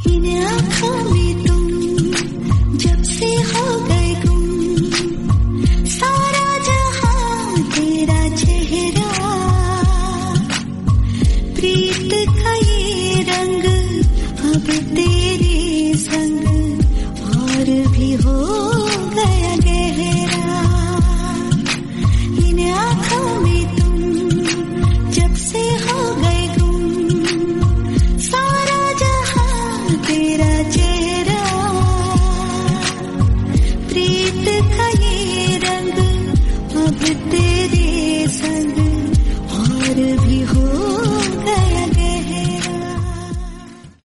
इन आँखों में तुम जब से हो गए गुम, सारा जहां तेरा चेहरा, प्रीत का ये रंग अब तेरा